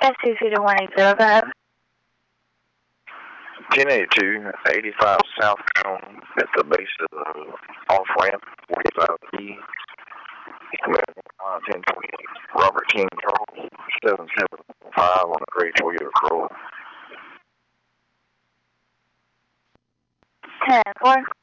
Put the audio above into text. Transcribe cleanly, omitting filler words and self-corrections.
SCC-1805. 1082, 85 southbound at the base of the off-ramp, 45E. 1028, Robert King Charles, 775 on a gray Toyota Corolla. 10-4.